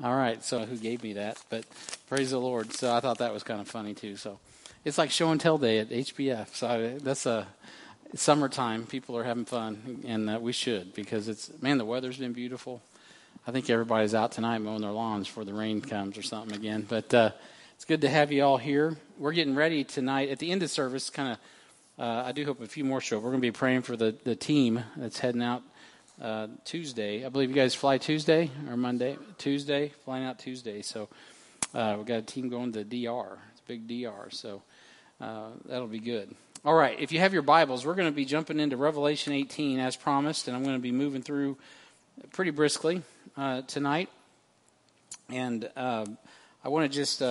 All right, so who gave me that? But praise the Lord. So I thought that was kind of funny too. So it's like show and tell day at HBF. So that's it's summertime. People are having fun, and we should, because the weather's been beautiful. I think everybody's out tonight mowing their lawns before the rain comes or something again. But it's good to have you all here. We're getting ready tonight at the end of service. I do hope a few more show. We're going to be praying for the team that's heading out Tuesday. I believe you guys fly Tuesday or Monday? Tuesday, flying out Tuesday. So we've got a team going to DR. It's a big DR, so that'll be good. All right, if you have your Bibles, we're going to be jumping into Revelation 18 as promised, and I'm going to be moving through pretty briskly tonight. And I want to just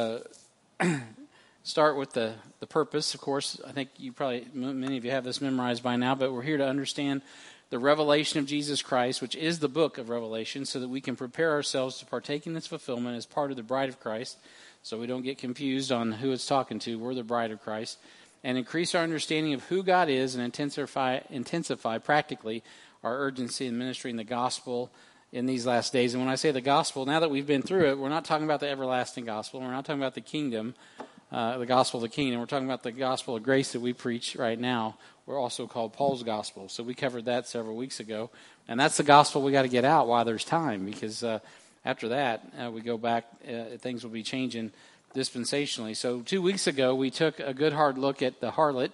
start with the purpose. Of course, I think many of you have this memorized by now, but we're here to understand the revelation of Jesus Christ, which is the book of Revelation, so that we can prepare ourselves to partake in its fulfillment as part of the bride of Christ, so we don't get confused on who it's talking to. We're the bride of Christ. And increase our understanding of who God is, and intensify practically our urgency in ministering the gospel in these last days. And when I say the gospel, now that we've been through it, we're not talking about the everlasting gospel. We're not talking about the kingdom, the gospel of the kingdom. We're talking about the gospel of grace that we preach right now. We're also called Paul's gospel. So we covered that several weeks ago. And that's the gospel we got to get out while there's time, because after that, we go back, things will be changing dispensationally. So 2 weeks ago, we took a good hard look at the harlot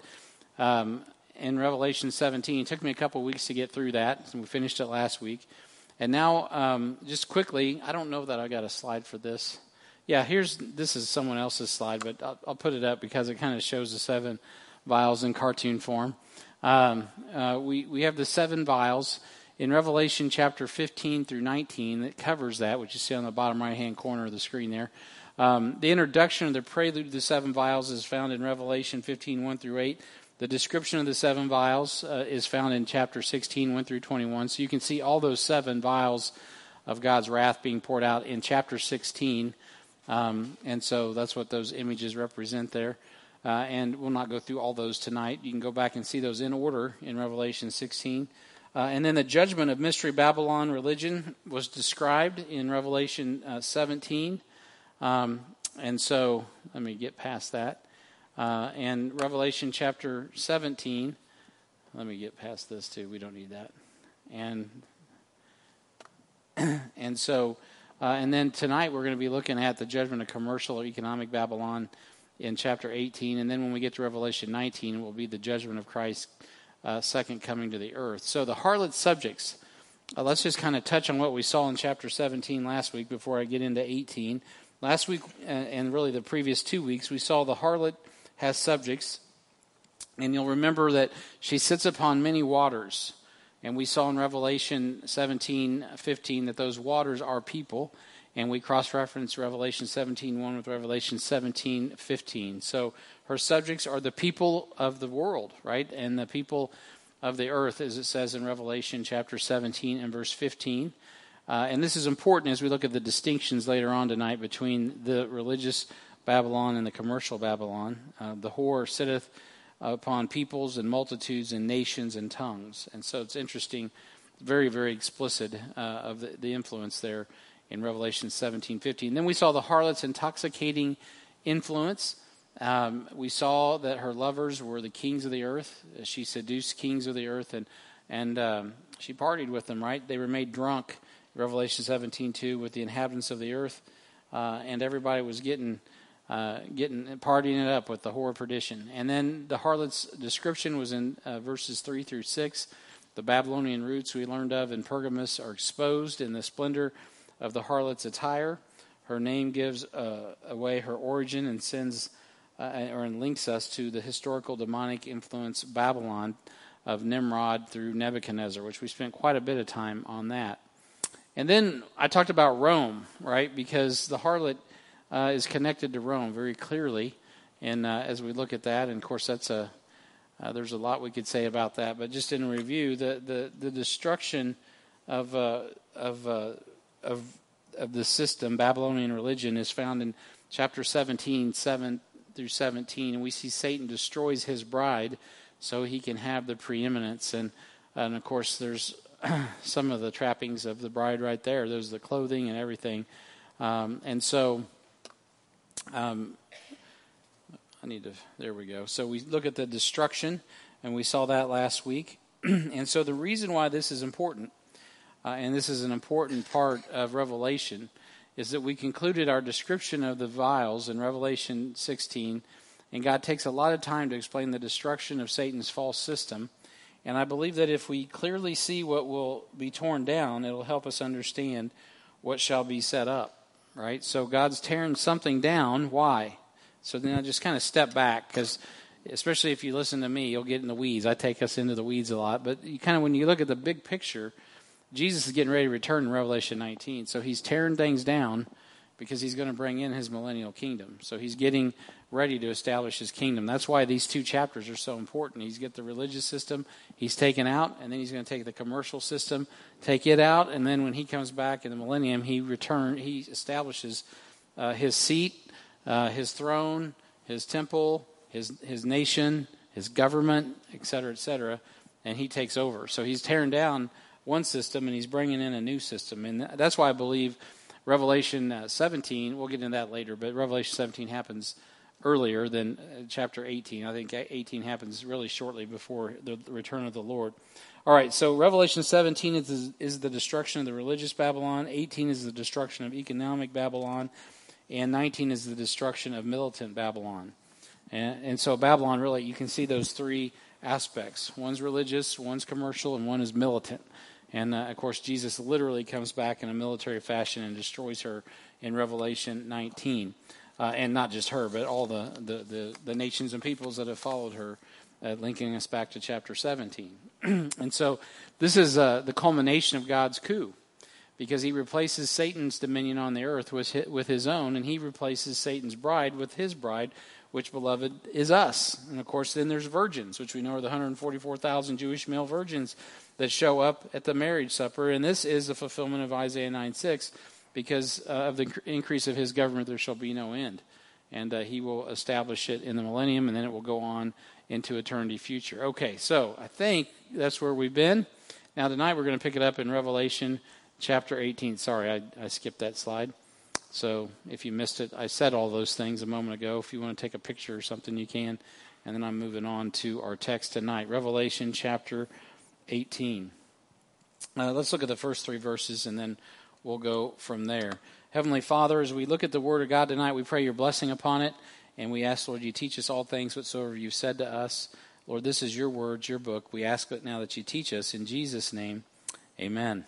in Revelation 17. It took me a couple weeks to get through that, and we finished it last week. And now, just quickly, I don't know that I got a slide for this. Yeah, this is someone else's slide, but I'll put it up because it kind of shows the 7 vials in cartoon form. We have the 7 vials in Revelation chapter 15 through 19 that covers that, which you see on the bottom right-hand corner of the screen there. The introduction of the prelude to the 7 vials is found in Revelation 15, 1 through 8. The description of the 7 vials is found in chapter 16, 1 through 21. So you can see all those 7 vials of God's wrath being poured out in chapter 16. And so that's what those images represent there. And we'll not go through all those tonight. You can go back and see those in order in Revelation 16. And then the judgment of Mystery Babylon religion was described in Revelation 17. And so let me get past that. And Revelation chapter 17, let me get past this too. We don't need that. And so, and then tonight we're going to be looking at the judgment of commercial or economic Babylon in chapter 18. And then when we get to Revelation 19, it will be the judgment of Christ's second coming to the earth. So the harlot subjects, let's just kind of touch on what we saw in chapter 17 last week before I get into 18. Last week, and really the previous 2 weeks, we saw the harlot has subjects, and you'll remember that she sits upon many waters. And we saw in Revelation 17:15 that those waters are people, and we cross-referenced Revelation 17:1 with Revelation 17:15. So her subjects are the people of the world, right? And the people of the earth, as it says in Revelation chapter 17 and verse 15. And this is important as we look at the distinctions later on tonight between the religious Babylon and the commercial Babylon. The whore sitteth upon peoples and multitudes and nations and tongues. And so it's interesting, very, very explicit of the influence there in Revelation 17:15. Then we saw the harlot's intoxicating influence. We saw that her lovers were the kings of the earth. She seduced kings of the earth, and she partied with them, right? They were made drunk, Revelation 17:2, with the inhabitants of the earth, and everybody was getting partying it up with the whore of perdition. And then the harlot's description was in verses 3 through 6. The Babylonian roots we learned of in Pergamos are exposed in the splendor of the harlot's attire. Her name gives away her origin and sends and links us to the historical demonic influence Babylon of Nimrod through Nebuchadnezzar, which we spent quite a bit of time on that. And then I talked about Rome, right? Because the harlot is connected to Rome very clearly. And as we look at that, and of course there's a lot we could say about that. But just in review, the destruction of the system, Babylonian religion, is found in chapter 17, 7 through 17. And we see Satan destroys his bride so he can have the preeminence. And of course there's some of the trappings of the bride right there. There's the clothing and everything. And so there we go. So we look at the destruction, and we saw that last week. And so the reason why this is important, and this is an important part of Revelation, is that we concluded our description of the vials in Revelation 16, and God takes a lot of time to explain the destruction of Satan's false system. And I believe that if we clearly see what will be torn down, it'll help us understand what shall be set up, right? So God's tearing something down. Why? So then I just kind of step back, because especially if you listen to me, you'll get in the weeds. I take us into the weeds a lot. But you kind of, when you look at the big picture, Jesus is getting ready to return in Revelation 19. So he's tearing things down because he's going to bring in his millennial kingdom. So he's getting ready to establish his kingdom. That's why these two chapters are so important. He's got the religious system he's taken out, and then he's going to take the commercial system, take it out, and then when he comes back in the millennium, he establishes his seat, his throne, his temple, his nation, his government, etc., and he takes over. So he's tearing down one system, and he's bringing in a new system. And that's why I believe Revelation 17, we'll get into that later, but Revelation 17 happens earlier than chapter 18. I think 18 happens really shortly before the return of the Lord. All right, so Revelation 17 is the destruction of the religious Babylon. 18 is the destruction of economic Babylon. And 19 is the destruction of militant Babylon. And so Babylon, really, you can see those three aspects. One's religious, one's commercial, and one is militant. And, of course, Jesus literally comes back in a military fashion and destroys her in Revelation 19. And not just her, but all the nations and peoples that have followed her, linking us back to chapter 17. And so this is the culmination of God's coup, because he replaces Satan's dominion on the earth with his own, and he replaces Satan's bride with his bride, which, beloved, is us. And, of course, then there's virgins, which we know are the 144,000 Jewish male virgins that show up at the marriage supper. And this is the fulfillment of Isaiah 9:6, because of the increase of his government there shall be no end. And he will establish it in the millennium, and then it will go on into eternity future. Okay, so I think that's where we've been. Now tonight we're going to pick it up in Revelation chapter 18. Sorry, I skipped that slide. So if you missed it, I said all those things a moment ago. If you want to take a picture or something, you can. And then I'm moving on to our text tonight, Revelation chapter 18. Let's look at the first three verses, and then we'll go from there. Heavenly Father, as we look at the Word of God tonight, we pray your blessing upon it. And we ask, Lord, you teach us all things whatsoever you've said to us. Lord, this is your word, your book. We ask it now that you teach us. In Jesus' name, amen.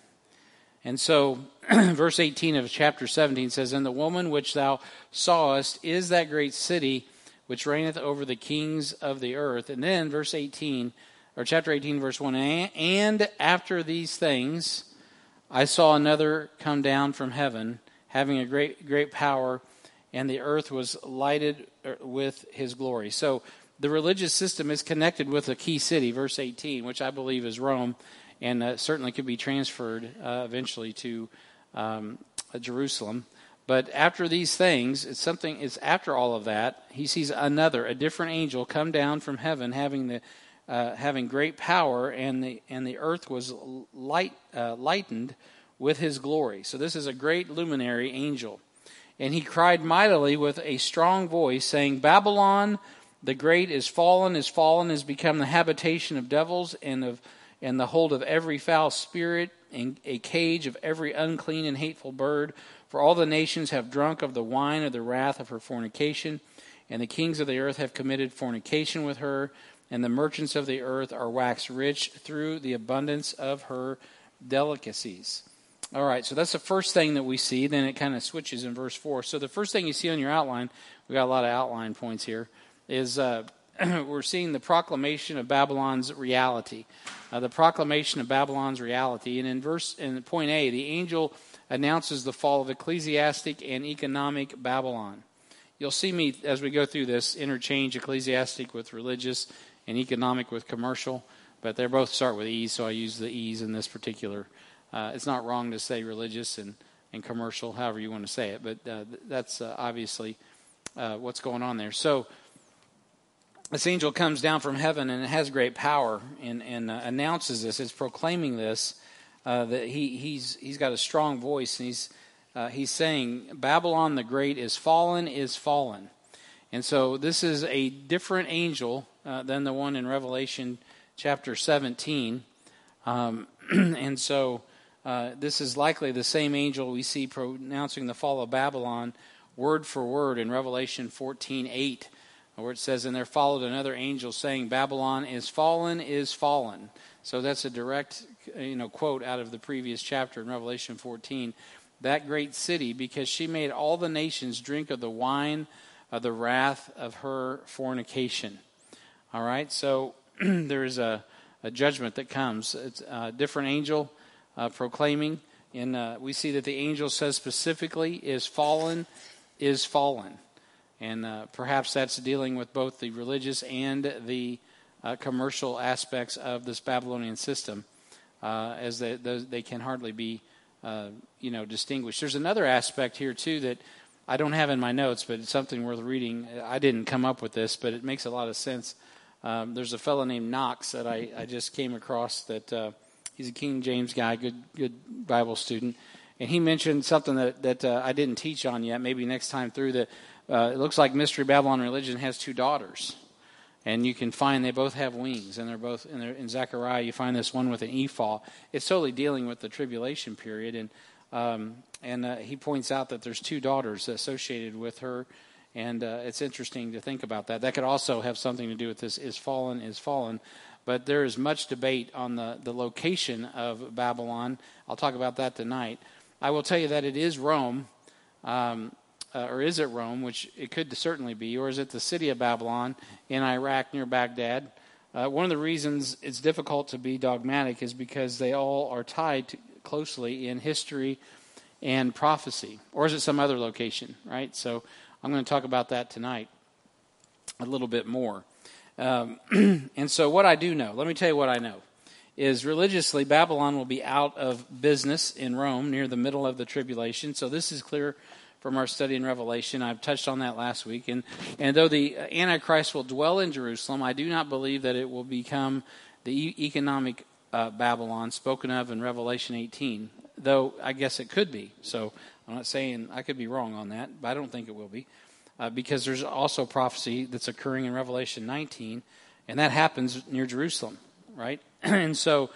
And so, verse 18 of chapter 17 says, And the woman which thou sawest is that great city which reigneth over the kings of the earth. And then verse 18, or chapter 18, verse 1, And after these things I saw another come down from heaven, having a great power, and the earth was lighted with his glory. So the religious system is connected with a key city, verse 18, which I believe is Rome, and certainly could be transferred eventually to Jerusalem. But after these things, it's after all of that, he sees a different angel come down from heaven, having great power, and the earth was lightened with his glory. So this is a great luminary angel. And he cried mightily with a strong voice, saying, Babylon the great is fallen, is become the habitation of devils, and the hold of every foul spirit, and a cage of every unclean and hateful bird. For all the nations have drunk of the wine of the wrath of her fornication, and the kings of the earth have committed fornication with her, and the merchants of the earth are waxed rich through the abundance of her delicacies. All right, so that's the first thing that we see. Then it kind of switches in verse 4. So the first thing you see on your outline, we got a lot of outline points here, is we're seeing the proclamation of Babylon's reality. The proclamation of Babylon's reality. And in point A, the angel announces the fall of ecclesiastic and economic Babylon. You'll see me, as we go through this, interchange ecclesiastic with religious and economic with commercial. But they both start with E's, so I use the E's in this particular. It's not wrong to say religious and commercial, however you want to say it, but that's obviously what's going on there. So this angel comes down from heaven, and it has great power, and announces this. It's proclaiming this, that he's got a strong voice, and he's he's saying Babylon the Great is fallen, is fallen. And so this is a different angel than the one in Revelation chapter 17. And so this is likely the same angel we see pronouncing the fall of Babylon word for word in Revelation 14:8, where it says, "And there followed another angel saying, Babylon is fallen, is fallen." So that's a direct quote out of the previous chapter in Revelation 14. That great city, because she made all the nations drink of the wine of the wrath of her fornication. All right, so there is a judgment that comes. It's a different angel proclaiming, and we see that the angel says specifically, is fallen, is fallen. And perhaps that's dealing with both the religious and the commercial aspects of this Babylonian system, as they can hardly be distinguished. There's another aspect here, too, that I don't have in my notes, but it's something worth reading. I didn't come up with this, but it makes a lot of sense. There's a fellow named Knox that I just came across that he's a King James guy, good Bible student. And he mentioned something that I didn't teach on yet, maybe next time through, that it looks like Mystery Babylon religion has two daughters. And you can find they both have wings, and they're both in Zechariah. You find this one with an ephah. It's totally dealing with the tribulation period, and he points out that there's two daughters associated with her, and it's interesting to think about that. That could also have something to do with this is fallen, but there is much debate on the location of Babylon. I'll talk about that tonight. I will tell you that it is Rome. Or is it Rome, which it could certainly be, or is it the city of Babylon in Iraq near Baghdad? One of the reasons it's difficult to be dogmatic is because they all are tied closely in history and prophecy. Or is it some other location, right? So I'm going to talk about that tonight a little bit more. And so what I do know, let me tell you what I know, is religiously Babylon will be out of business in Rome near the middle of the tribulation. So this is clear from our study in Revelation. I've touched on that last week. And though the Antichrist will dwell in Jerusalem, I do not believe that it will become the economic Babylon spoken of in Revelation 18, though I guess it could be. So I'm not saying I could be wrong on that, but I don't think it will be, because there's also prophecy that's occurring in Revelation 19, and that happens near Jerusalem, right? and so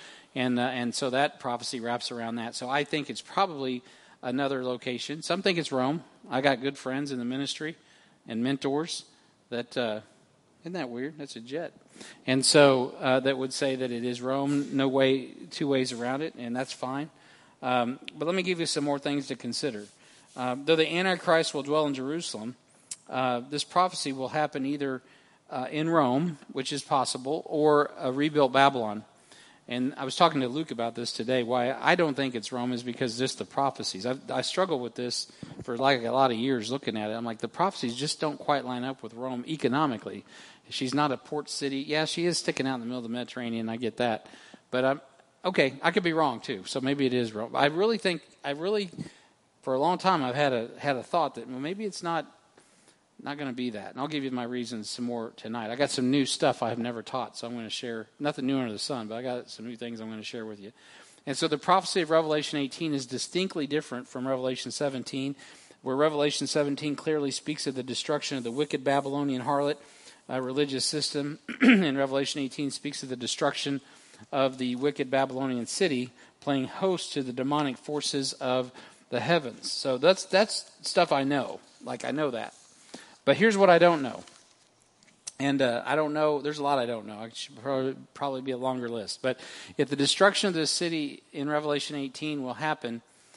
that prophecy wraps around that. So I think it's probably another location. Some think it's Rome. I got good friends in the ministry and mentors that, isn't that weird? That's a jet. And so that would say that it is Rome. No way, two ways around it, and that's fine. But let me give you some more things to consider. Though the Antichrist will dwell in Jerusalem, this prophecy will happen either in Rome, which is possible, or a rebuilt Babylon. And I was talking to Luke about this today. Why I don't think it's Rome is because just the prophecies. I struggled with this for like a lot of years looking at it. I'm like, the prophecies just don't quite line up with Rome economically. She's not a port city. Yeah, she is sticking out in the middle of the Mediterranean. I get that. But okay, I could be wrong too. So maybe it is Rome. I really, for a long time, I've had a thought that maybe it's not going to be that. And I'll give you my reasons some more tonight. I got some new stuff I have never taught, so I'm going to share. Nothing new under the sun, but I got some new things I'm going to share with you. And so the prophecy of Revelation 18 is distinctly different from Revelation 17, where Revelation 17 clearly speaks of the destruction of the wicked Babylonian harlot religious system, and Revelation 18 speaks of the destruction of the wicked Babylonian city, playing host to the demonic forces of the heavens. So that's stuff I know. Like, I know that. But here's what I don't know. And I don't know, there's a lot I don't know. I should probably be a longer list. But if the destruction of this city in Revelation 18 will happen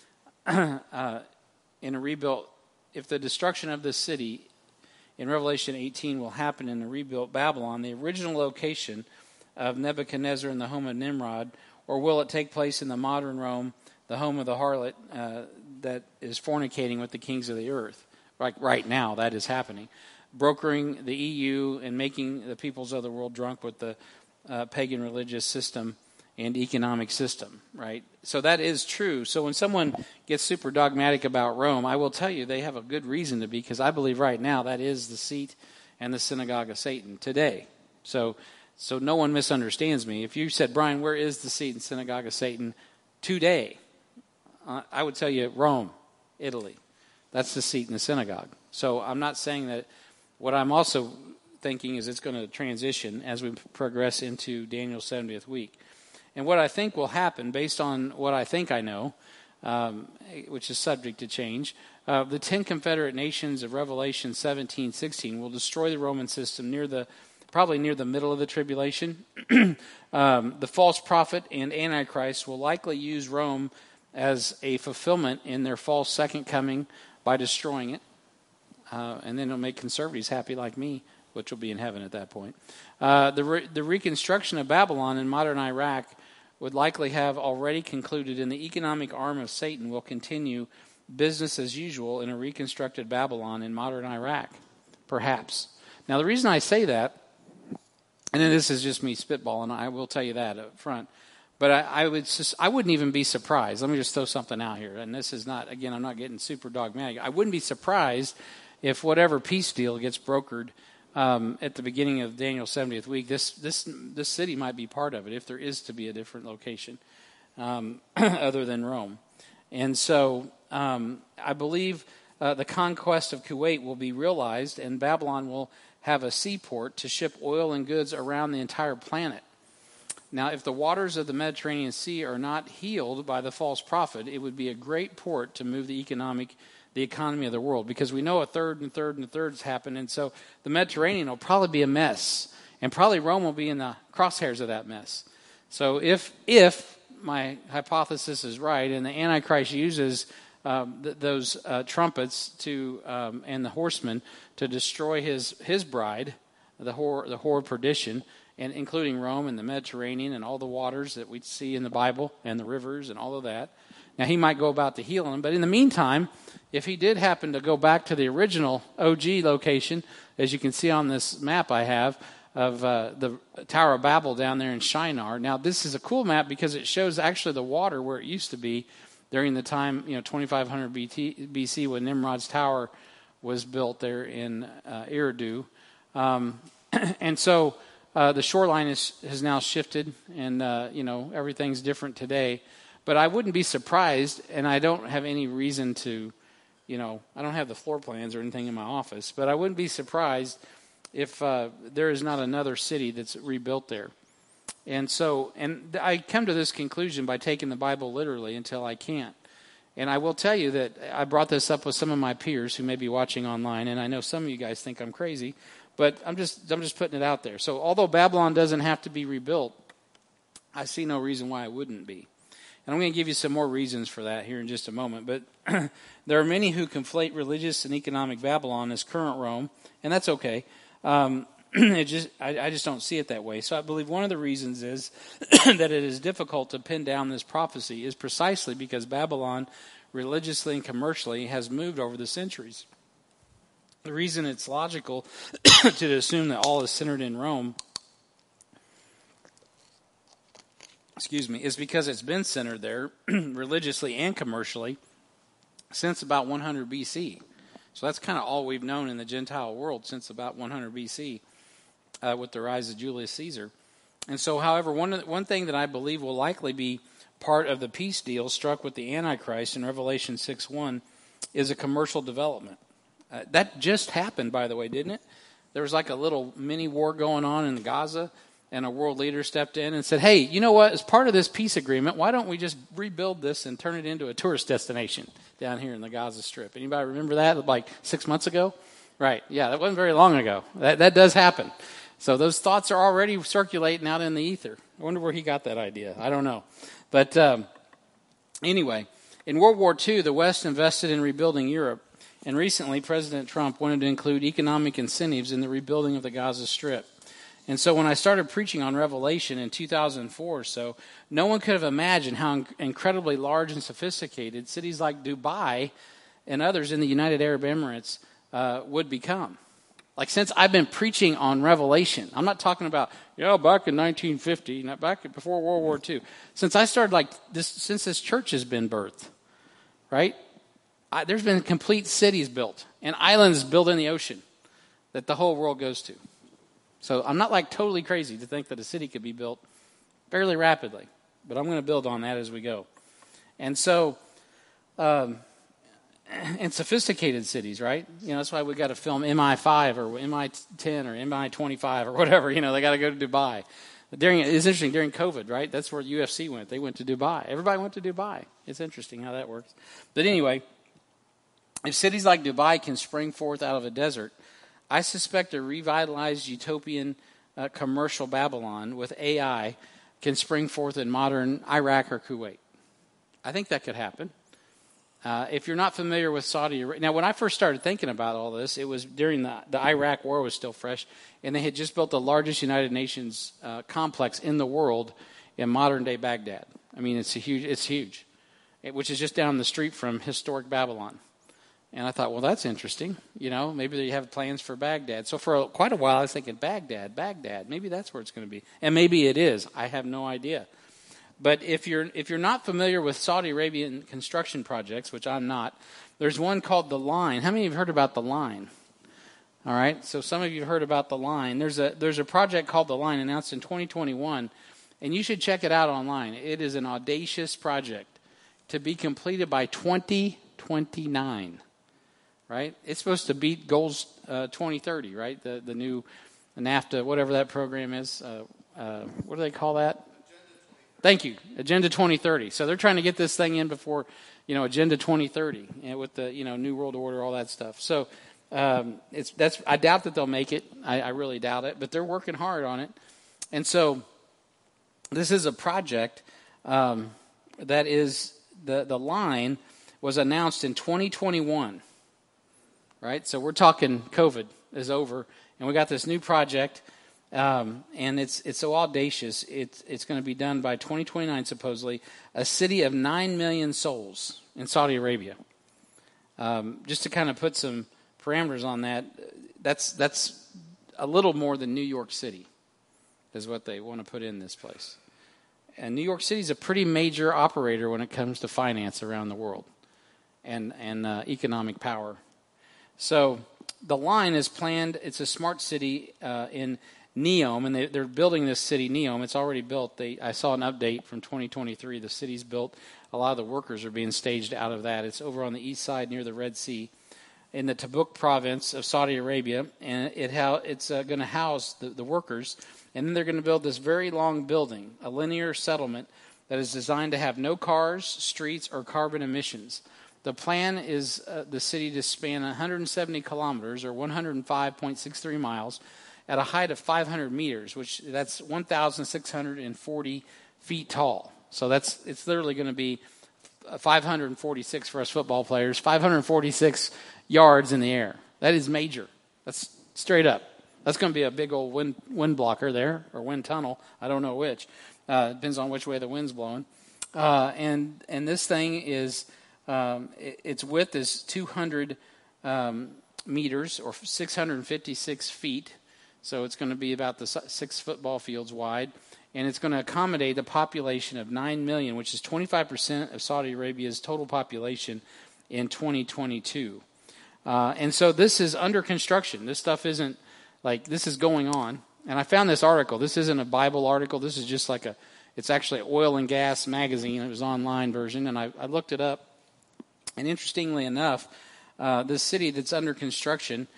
in a rebuilt, if the destruction of this city in Revelation 18 will happen in a rebuilt Babylon, the original location of Nebuchadnezzar and the home of Nimrod, or will it take place in the modern Rome, the home of the harlot that is fornicating with the kings of the earth? Like right now, that is happening. Brokering the EU and making the peoples of the world drunk with the pagan religious system and economic system, right? So that is true. So when someone gets super dogmatic about Rome, I will tell you they have a good reason to be, because I believe right now that is the seat and the synagogue of Satan today. So no one misunderstands me. If you said, Brian, where is the seat and synagogue of Satan today? I would tell you Rome. Italy. That's the seat in the synagogue. So I'm not saying that. What I'm also thinking is it's going to transition as we progress into Daniel's 70th week. And what I think will happen, based on what I think I know, which is subject to change, the 10 confederate nations of Revelation 17:16 will destroy the Roman system probably near the middle of the tribulation. The false prophet and Antichrist will likely use Rome as a fulfillment in their false second coming by destroying it. And then it'll make conservatives happy like me, which will be in heaven at that point. The reconstruction of Babylon in modern Iraq would likely have already concluded, and the economic arm of Satan will continue business as usual in a reconstructed Babylon in modern Iraq, perhaps. Now, the reason I say that, and then this is just me spitballing, I will tell you that up front, but I wouldn't even be surprised. Let me just throw something out here, and this is not, again, I'm not getting super dogmatic. I wouldn't be surprised if whatever peace deal gets brokered at the beginning of Daniel's 70th week, this city might be part of it if there is to be a different location other than Rome. And so I believe the conquest of Kuwait will be realized, and Babylon will have a seaport to ship oil and goods around the entire planet. Now, if the waters of the Mediterranean Sea are not healed by the false prophet, it would be a great port to move the economy of the world, because we know a third and third and thirds happen, and so the Mediterranean will probably be a mess, and probably Rome will be in the crosshairs of that mess. So if my hypothesis is right, and the Antichrist uses those trumpets and the horsemen to destroy his bride, the whore of perdition, and including Rome and the Mediterranean and all the waters that we see in the Bible and the rivers and all of that. Now, he might go about to heal them, but in the meantime, if he did happen to go back to the original OG location, as you can see on this map I have, of the Tower of Babel down there in Shinar. Now, this is a cool map because it shows actually the water where it used to be during the time, 2500 BC when Nimrod's Tower was built there in Eridu. And so the shoreline has now shifted, and, everything's different today. But I wouldn't be surprised, and I don't have any reason to, I don't have the floor plans or anything in my office, but I wouldn't be surprised if there is not another city that's rebuilt there. And I come to this conclusion by taking the Bible literally until I can't. And I will tell you that I brought this up with some of my peers who may be watching online, and I know some of you guys think I'm crazy, but I'm just putting it out there. So although Babylon doesn't have to be rebuilt, I see no reason why it wouldn't be. And I'm going to give you some more reasons for that here in just a moment. But there are many who conflate religious and economic Babylon as current Rome, and that's okay. I just don't see it that way. So I believe one of the reasons is that it is difficult to pin down this prophecy is precisely because Babylon, religiously and commercially, has moved over the centuries. The reason it's logical to assume that all is centered in Rome, is because it's been centered there religiously and commercially since about 100 BC. So that's kind of all we've known in the Gentile world since about 100 BC with the rise of Julius Caesar. And so, however, one thing that I believe will likely be part of the peace deal struck with the Antichrist in Revelation 6:1 is a commercial development. That just happened, by the way, didn't it? There was like a little mini war going on in Gaza, and a world leader stepped in and said, hey, you know what? As part of this peace agreement, why don't we just rebuild this and turn it into a tourist destination down here in the Gaza Strip? Anybody remember that like 6 months ago? Right. Yeah, that wasn't very long ago. That does happen. So those thoughts are already circulating out in the ether. I wonder where he got that idea. I don't know. But anyway, in World War II, the West invested in rebuilding Europe. And recently, President Trump wanted to include economic incentives in the rebuilding of the Gaza Strip. And so when I started preaching on Revelation in 2004 or so, no one could have imagined how incredibly large and sophisticated cities like Dubai and others in the United Arab Emirates would become. Like, since I've been preaching on Revelation, I'm not talking about, back in 1950, not back before World War II. Since I started since this church has been birthed, right? There's been complete cities built and islands built in the ocean that the whole world goes to. So I'm not totally crazy to think that a city could be built fairly rapidly, but I'm going to build on that as we go. And so and sophisticated cities, right? That's why we got to film MI5 or MI10 or MI25 or whatever. They got to go to Dubai. It's interesting, during COVID, right? That's where UFC went. They went to Dubai. Everybody went to Dubai. It's interesting how that works. But anyway, if cities like Dubai can spring forth out of a desert, I suspect a revitalized utopian commercial Babylon with AI can spring forth in modern Iraq or Kuwait. I think that could happen. If you're not familiar with Saudi Arabia, now when I first started thinking about all this, it was during the Iraq war was still fresh, and they had just built the largest United Nations complex in the world in modern day Baghdad. I mean, it's huge, which is just down the street from historic Babylon. And I thought, well, that's interesting. Maybe they have plans for Baghdad. So for quite a while, I was thinking, Baghdad, maybe that's where it's going to be, and maybe it is. I have no idea. But if you're not familiar with Saudi Arabian construction projects, which I'm not, there's one called The Line. How many of you have heard about The Line? All right, so some of you have heard about The Line. There's a project called The Line announced in 2021, and you should check it out online. It is an audacious project to be completed by 2029, right? It's supposed to beat goals 2030, right? The new NAFTA, whatever that program is. What do they call that? Thank you, Agenda 2030. So they're trying to get this thing in before, Agenda 2030, with the New World Order, all that stuff. So I doubt that they'll make it. I really doubt it, but they're working hard on it. And so this is a project that is the line was announced in 2021, right? So we're talking COVID is over, and we got this new project. And it's so audacious. It's going to be done by 2029, supposedly. A city of 9 million souls in Saudi Arabia. Just to kind of put some parameters on that, that's a little more than New York City, is what they want to put in this place. And New York City is a pretty major operator when it comes to finance around the world and economic power. So the line is planned. It's a smart city in Neom, and they're building this city, Neom. It's already built. I saw an update from 2023. The city's built. A lot of the workers are being staged out of that. It's over on the east side near the Red Sea in the Tabuk province of Saudi Arabia, and it's going to house the workers. And then they're going to build this very long building, a linear settlement that is designed to have no cars, streets, or carbon emissions. The plan is the city to span 170 kilometers, or 105.63 miles, at a height of 500 meters, that's 1,640 feet tall. So it's literally going to be 546 for us football players, 546 yards in the air. That is major. That's straight up. That's going to be a big old wind blocker there, or wind tunnel. I don't know which. Depends on which way the wind's blowing. And this thing is, its width is 200 meters, or 656 feet. So it's going to be about the 6 football fields wide, and it's going to accommodate a population of 9 million, which is 25% of Saudi Arabia's total population in 2022. And so this is under construction. This stuff isn't this is going on. And I found this article. This isn't a Bible article. This is just it's actually an oil and gas magazine. It was an online version, and I looked it up. And interestingly enough, this city that's under construction,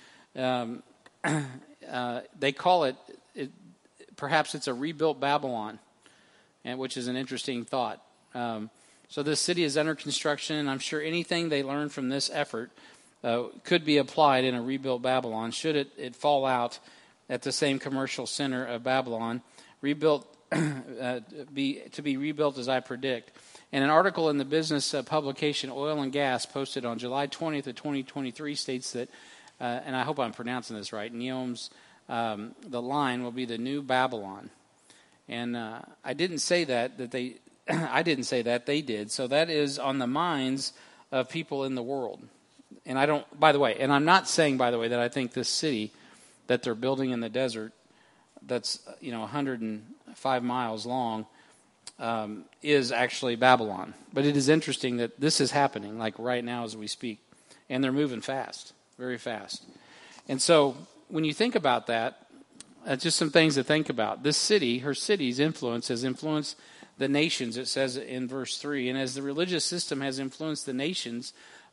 they call it, perhaps it's a rebuilt Babylon, which is an interesting thought. So this city is under construction, and I'm sure anything they learn from this effort could be applied in a rebuilt Babylon, should it fall out at the same commercial center of Babylon, rebuilt to be rebuilt as I predict. And an article in the business publication Oil and Gas posted on July 20th of 2023 states that, and I hope I'm pronouncing this right, Neom's the line will be the new Babylon. And I didn't say that they I didn't say that, they did. So that is on the minds of people in the world. And I'm not saying, by the way, that I think this city that they're building in the desert that's 105 miles long is actually Babylon. But it is interesting that this is happening right now as we speak. And they're moving fast, very fast. And so when you think about that, just some things to think about. This city, her city's influence has influenced the nations, it says in verse 3. And as the religious system has influenced the nations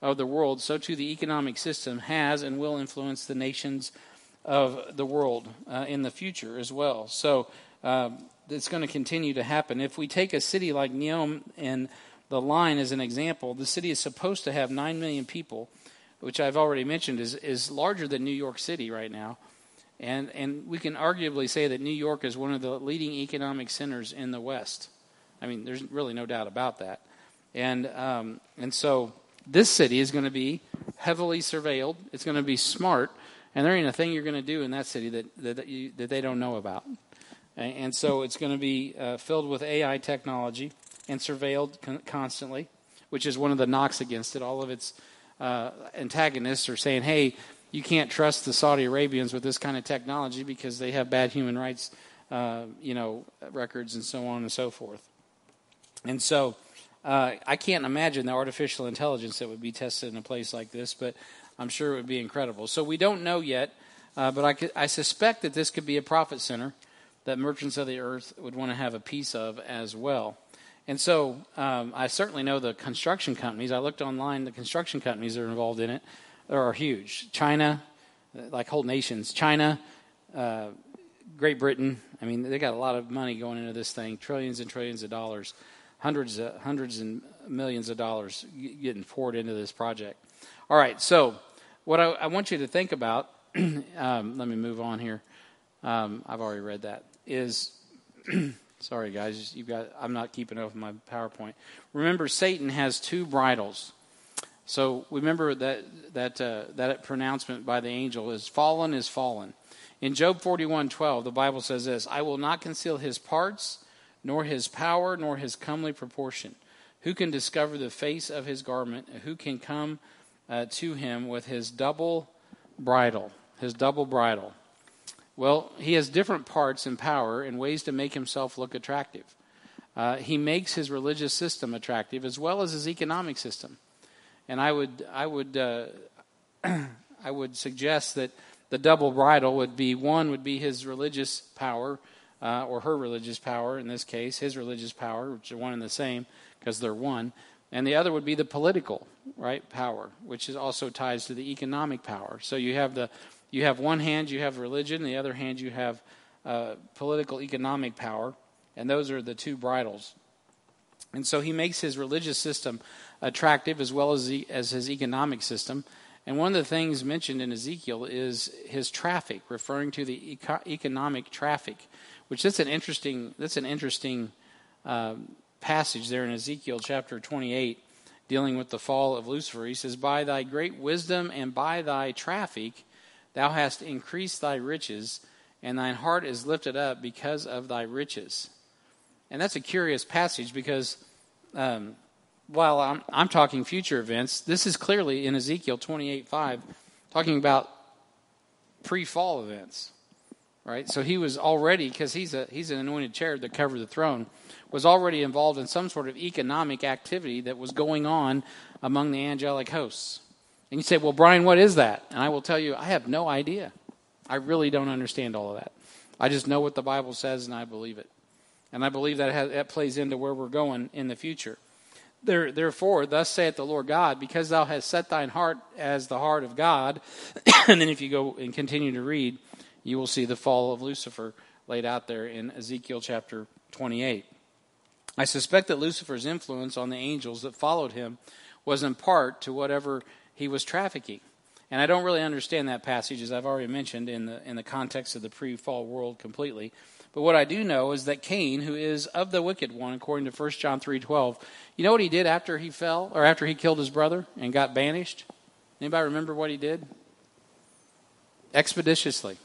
of the world, so too the economic system has and will influence the nations of the world in the future as well. So it's going to continue to happen. If we take a city like Neom and the Line as an example, the city is supposed to have 9 million people, which I've already mentioned is larger than New York City right now. And we can arguably say that New York is one of the leading economic centers in the West. I mean, there's really no doubt about that. And so this city is going to be heavily surveilled. It's going to be smart, and there ain't a thing you're going to do in that city that they don't know about. And so it's going to be filled with AI technology and surveilled constantly, which is one of the knocks against it. All of its antagonists are saying, hey, you can't trust the Saudi Arabians with this kind of technology because they have bad human rights records and so on and so forth. And so I can't imagine the artificial intelligence that would be tested in a place like this, but I'm sure it would be incredible. So we don't know yet, but I suspect that this could be a profit center that merchants of the earth would want to have a piece of as well. And so I certainly know the construction companies. I looked online. The construction companies that are involved in it are huge. China, like whole nations. China, Great Britain. I mean, they got a lot of money going into this thing, trillions and trillions of dollars, hundreds and millions of dollars getting poured into this project. All right, so what I want you to think about, let me move on here. I've already read that, is... Sorry, guys. I'm not keeping up with my PowerPoint. Remember, Satan has two bridles. So remember that pronouncement by the angel is fallen is fallen. In Job 41:12, the Bible says this: I will not conceal his parts, nor his power, nor his comely proportion. Who can discover the face of his garment? Who can come to him with his double bridle? His double bridle. Well, he has different parts and power and ways to make himself look attractive. He makes his religious system attractive as well as his economic system. And I would suggest that the double bridle would be his religious power, or her religious power in this case, his religious power, which are one and the same because they're one. And the other would be the political, right, power, which is also ties to the economic power. So you have one hand, you have religion, the other hand, you have political economic power, and those are the two bridles. And so he makes his religious system attractive as well as his economic system. And one of the things mentioned in Ezekiel is his traffic, referring to the economic traffic, which that's an interesting passage there in Ezekiel chapter 28, dealing with the fall of Lucifer. He says, by thy great wisdom and by thy traffic, thou hast increased thy riches, and thine heart is lifted up because of thy riches. And that's a curious passage because while I'm talking future events, this is clearly in Ezekiel 28:5 talking about pre-fall events, right? So he was already, because he's an anointed cherub that covered the throne, was already involved in some sort of economic activity that was going on among the angelic hosts. And you say, well, Brian, what is that? And I will tell you, I have no idea. I really don't understand all of that. I just know what the Bible says, and I believe it. And I believe that plays into where we're going in the future. Therefore, thus saith the Lord God, because thou hast set thine heart as the heart of God, and then if you go and continue to read, you will see the fall of Lucifer laid out there in Ezekiel chapter 28. I suspect that Lucifer's influence on the angels that followed him was in part to whatever he was trafficking. And I don't really understand that passage, as I've already mentioned, in the context of the pre-fall world completely. But what I do know is that Cain, who is of the wicked one, according to 1 John 3:12, you know what he did after he fell, or after he killed his brother and got banished? Anybody remember what he did? Expeditiously.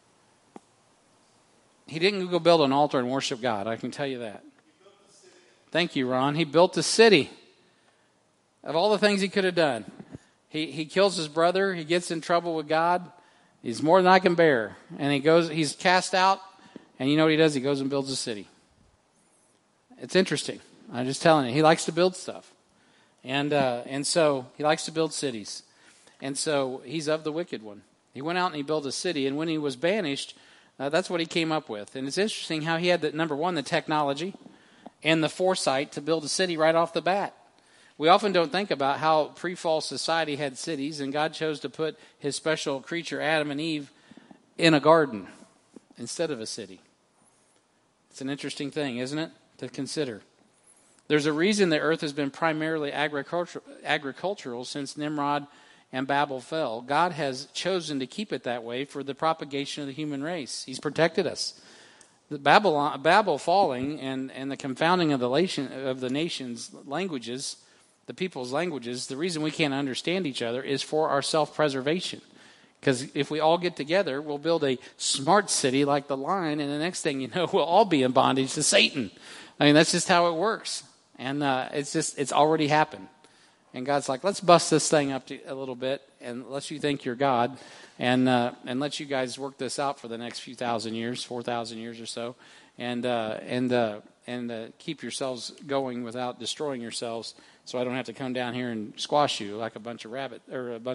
He didn't go build an altar and worship God, I can tell you that. Thank you, Ron. He built a city. Of all the things he could have done, he kills his brother. He gets in trouble with God. He's more than I can bear. And he's cast out. And you know what he does? He goes and builds a city. It's interesting. I'm just telling you. He likes to build stuff. And so he likes to build cities. And so he's of the wicked one. He went out and he built a city. And when he was banished, that's what he came up with. And it's interesting how he had, number one, the technology and the foresight to build a city right off the bat, We often don't think about how pre-fall society had cities, and God chose to put his special creature, Adam and Eve, in a garden instead of a city. It's an interesting thing, isn't it, to consider. There's a reason the earth has been primarily agricultural since Nimrod and Babel fell. God has chosen to keep it that way for the propagation of the human race. He's protected us. The Babel falling and the confounding of the nations' languages, the people's languages, the reason we can't understand each other is for our self-preservation. Because if we all get together, we'll build a smart city like the Lion, and the next thing you know, we'll all be in bondage to Satan. I mean, that's just how it works. And it's already happened. And God's like, let's bust this thing up a little bit and let you think you're God and let you guys work this out for the next few thousand years, 4,000 years or so, and keep yourselves going without destroying yourselves, so I don't have to come down here and squash you like a bunch of rabbits.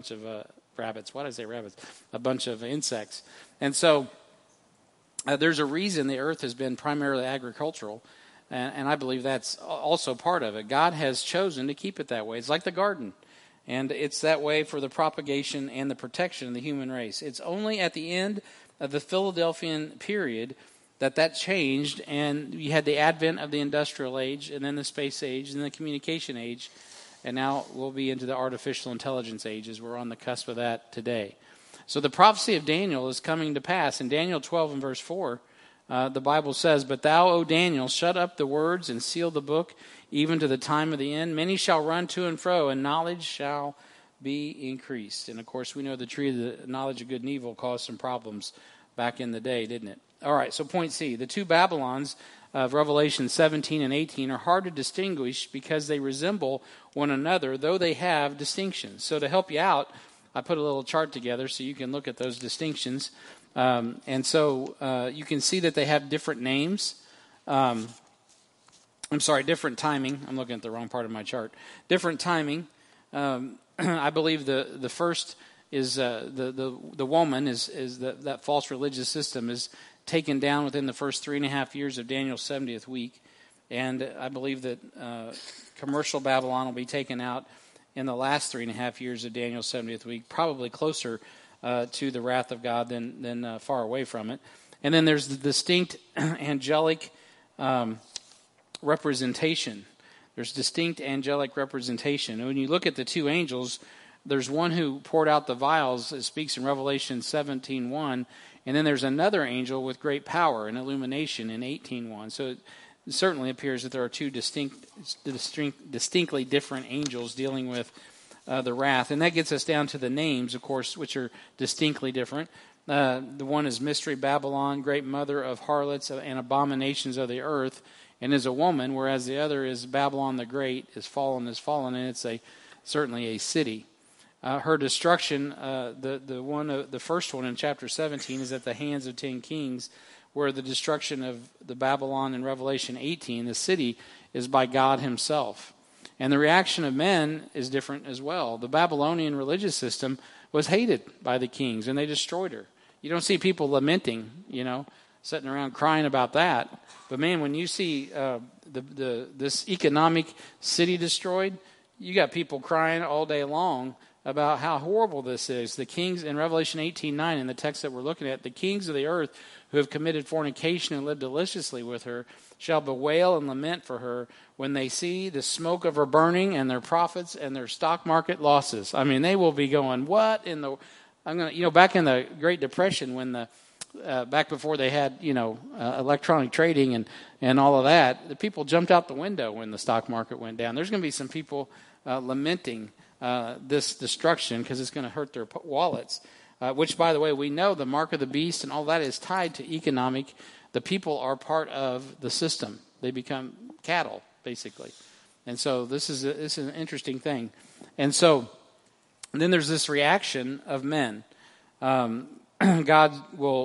Why did I say rabbits? A bunch of insects. And so there's a reason the earth has been primarily agricultural. And I believe that's also part of it. God has chosen to keep it that way. It's like the garden. And it's that way for the propagation and the protection of the human race. It's only at the end of the Philadelphian period that changed, and you had the advent of the industrial age, and then the space age, and the communication age, and now we'll be into the artificial intelligence age as we're on the cusp of that today. So the prophecy of Daniel is coming to pass. In Daniel 12 and verse 4, the Bible says, "But thou, O Daniel, shut up the words and seal the book, even to the time of the end. Many shall run to and fro, and knowledge shall be increased." And, of course, we know the tree of the knowledge of good and evil caused some problems back in the day, didn't it? All right, so point C. The two Babylons of Revelation 17 and 18 are hard to distinguish because they resemble one another, though they have distinctions. So to help you out, I put a little chart together so you can look at those distinctions. And so you can see that they have different names. Different timing. I'm looking at the wrong part of my chart. Different timing. I believe the first is the woman is that false religious system is taken down within the first 3.5 years of Daniel's 70th week. And I believe that commercial Babylon will be taken out in the last 3.5 years of Daniel's 70th week, probably closer to the wrath of God than far away from it. And then there's the distinct angelic representation. There's distinct angelic representation. And when you look at the two angels, there's one who poured out the vials. It speaks in Revelation 17:1. And then there's another angel with great power and illumination in 18:1. So it certainly appears that there are two distinctly different angels dealing with the wrath. And that gets us down to the names, of course, which are distinctly different. The one is Mystery Babylon, great mother of harlots and abominations of the earth, and is a woman, whereas the other is Babylon the Great, is fallen, and it's certainly a city. Her destruction, the first one in chapter 17, is at the hands of 10 kings, where the destruction of the Babylon in Revelation 18, the city, is by God himself. And the reaction of men is different as well. The Babylonian religious system was hated by the kings, and they destroyed her. You don't see people lamenting, sitting around crying about that. But man, when you see this economic city destroyed, you got people crying all day long about how horrible this is. The kings in Revelation 18:9, in the text that we're looking at, the kings of the earth who have committed fornication and lived deliciously with her shall bewail and lament for her when they see the smoke of her burning and their profits and their stock market losses. I mean, they will be going, what in the... back in the Great Depression, when back before they had, electronic trading and all of that, the people jumped out the window when the stock market went down. There's going to be some people lamenting this destruction because it's going to hurt their wallets, which, by the way, we know the mark of the beast and all that is tied to economic. The people are part of the system. They become cattle, basically. And so this is an interesting thing. And so then there's this reaction of men. God's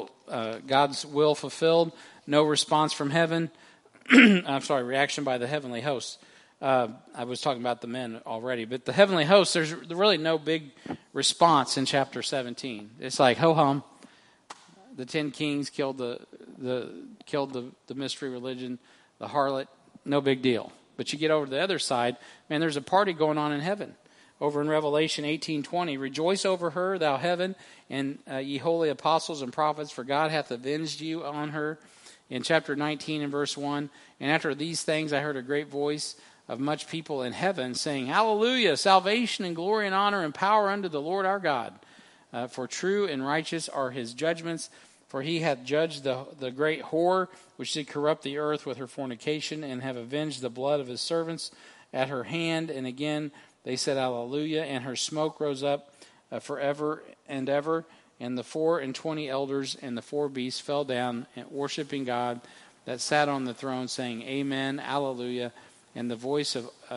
will fulfilled, no response from heaven. Reaction by the heavenly hosts. I was talking about the men already, but the heavenly hosts, there's really no big response in chapter 17. It's like ho-hum. The 10 kings killed the mystery religion, the harlot. No big deal. But you get over to the other side, man, there's a party going on in heaven. Over in Revelation 18:20, rejoice over her, thou heaven, and ye holy apostles and prophets, for God hath avenged you on her. In chapter 19 and verse 1, and after these things I heard a great voice of much people in heaven, saying, Hallelujah, salvation and glory and honor and power unto the Lord our God. For true and righteous are his judgments, for he hath judged the great whore, which did corrupt the earth with her fornication, and have avenged the blood of his servants at her hand. And again they said, Hallelujah, and her smoke rose up forever and ever. And the 24 elders and the 4 beasts fell down, worshiping God that sat on the throne, saying, Amen, Hallelujah. And the voice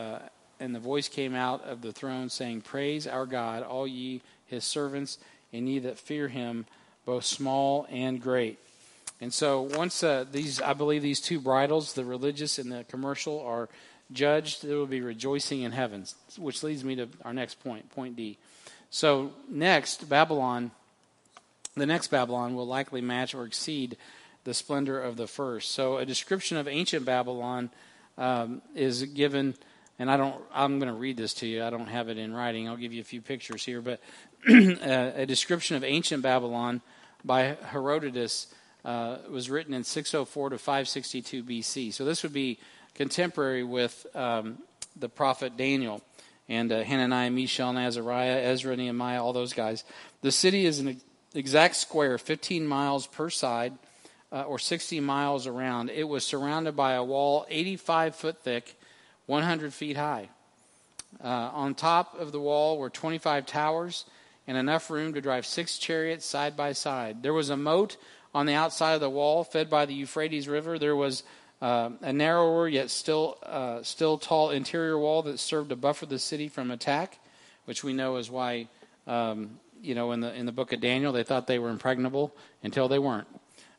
came out of the throne, saying, Praise our God, all ye his servants, and ye that fear him, both small and great. And so once I believe these 2 bridals, the religious and the commercial, are judged, there will be rejoicing in heaven, which leads me to our next point, point D. So next, Babylon. The next Babylon will likely match or exceed the splendor of the first. So a description of ancient Babylon is given, and I'm going to read this to you. I don't have it in writing. I'll give you a few pictures here. But a description of ancient Babylon by Herodotus was written in 604 to 562 BC. So this would be contemporary with the prophet Daniel and Hananiah, Mishael, and Azariah, Ezra, Nehemiah, all those guys. The city is an exact square, 15 miles per side, or 60 miles around. It was surrounded by a wall 85 foot thick, 100 feet high. On top of the wall were 25 towers and enough room to drive 6 chariots side by side. There was a moat on the outside of the wall, fed by the Euphrates River. There was a narrower yet still tall interior wall that served to buffer the city from attack, which we know is why in the book of Daniel they thought they were impregnable until they weren't.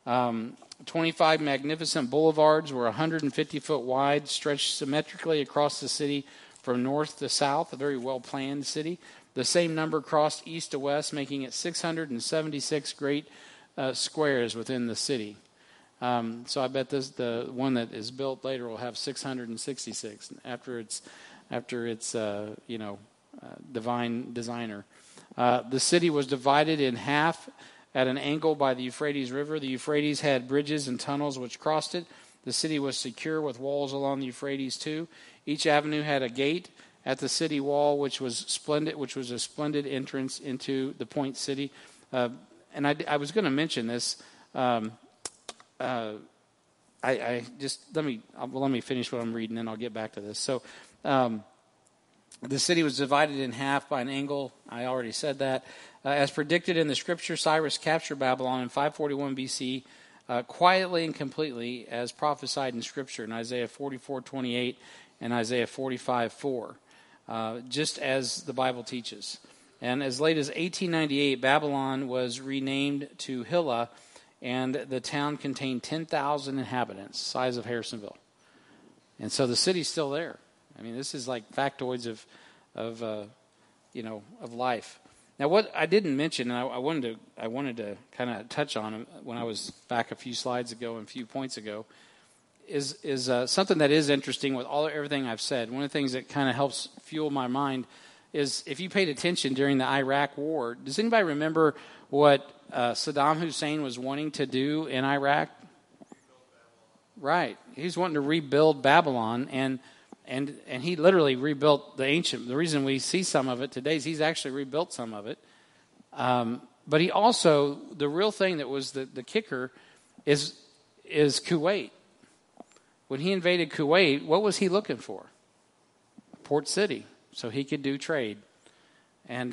25 magnificent boulevards were 150 foot wide, stretched symmetrically across the city from north to south, a very well-planned city. The same number crossed east to west, making it 676 great squares within the city. So I bet the one that is built later will have 666 after its divine designer. The city was divided in half at an angle by the Euphrates River. The Euphrates had bridges and tunnels which crossed it. The city was secure with walls along the Euphrates too. Each avenue had a gate at the city wall, which was a splendid entrance into the point city. And I was going to mention this. Let me finish what I'm reading, and I'll get back to this. So, the city was divided in half by an angle. I already said that. As predicted in the scripture, Cyrus captured Babylon in 541 BC, quietly and completely, as prophesied in scripture in Isaiah 44:28 and Isaiah 45:4, just as the Bible teaches. And as late as 1898, Babylon was renamed to Hilla, and the town contained 10,000 inhabitants, size of Harrisonville. And so the city's still there. I mean, this is like factoids of life. Now, what I didn't mention, and I wanted to kind of touch on when I was back a few slides ago and a few points ago, is something that is interesting with everything I've said. One of the things that kind of helps fuel my mind is if you paid attention during the Iraq War. Does anybody remember what Saddam Hussein was wanting to do in Iraq? Right, he's wanting to rebuild Babylon, and he literally rebuilt the ancient. The reason we see some of it today is he's actually rebuilt some of it. But he also, the real thing that was the kicker is Kuwait. When he invaded Kuwait, what was he looking for? A port city, so he could do trade. And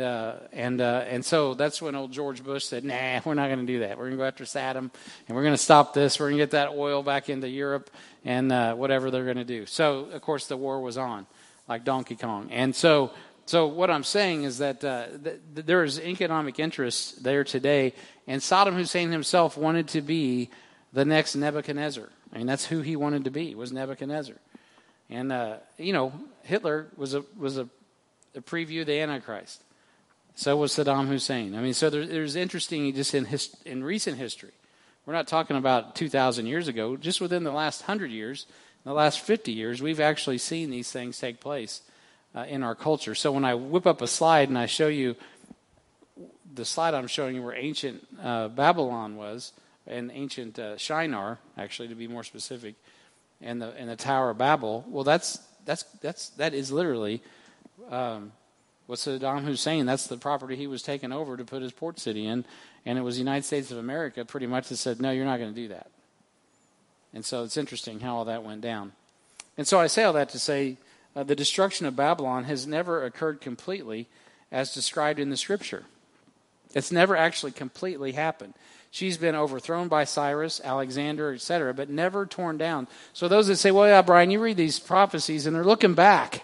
so that's when old George Bush said, nah, we're not going to do that. We're going to go after Saddam, and we're going to stop this. We're going to get that oil back into Europe and whatever they're going to do. So, of course, the war was on, like Donkey Kong. And so what I'm saying is that there is economic interest there today, and Saddam Hussein himself wanted to be the next Nebuchadnezzar. I mean, that's who he wanted to be, was Nebuchadnezzar. And, Hitler was a preview of the Antichrist. So was Saddam Hussein. I mean, so there's interesting just in recent history. We're not talking about 2,000 years ago. Just within the last 100 years, In the last 50 years, we've actually seen these things take place in our culture. So when I whip up a slide and I show you the slide I'm showing you where ancient Babylon was, and ancient Shinar, actually, to be more specific, and the Tower of Babel. Well, that is literally what Saddam Hussein. That's the property he was taking over to put his port city in, and it was the United States of America pretty much that said, no, you're not going to do that. And so it's interesting how all that went down. And so I say all that to say the destruction of Babylon has never occurred completely as described in the Scripture. It's never actually completely happened. She's been overthrown by Cyrus, Alexander, etc., but never torn down. So those that say, well, yeah, Brian, you read these prophecies and they're looking back.